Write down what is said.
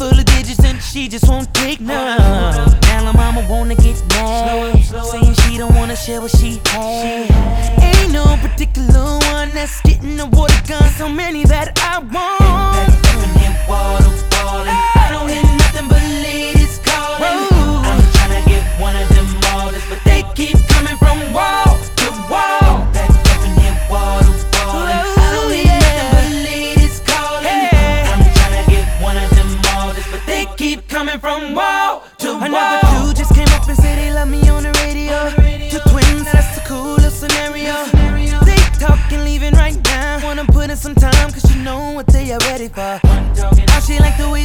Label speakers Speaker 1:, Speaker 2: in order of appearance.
Speaker 1: full of digits and she just won't take none. Now her mama wanna get mad, saying she don't wanna share what she had. Ain't no particular one that's getting the water gun. So many that I want. Water falling. I don't hear nothing but ladies calling. I'm tryna get one of them orders, but they keep coming from wall to wall. That definite water falling. I don't hear nothing but ladies calling. I'm tryna get one of them orders, but they keep coming from wall to wall. Another dude just came up and said they love me on the radio. Two twins, that's a cool little scenario. They talking, leaving right now. Wanna put in some time, cause you know what they are ready for. How she like the way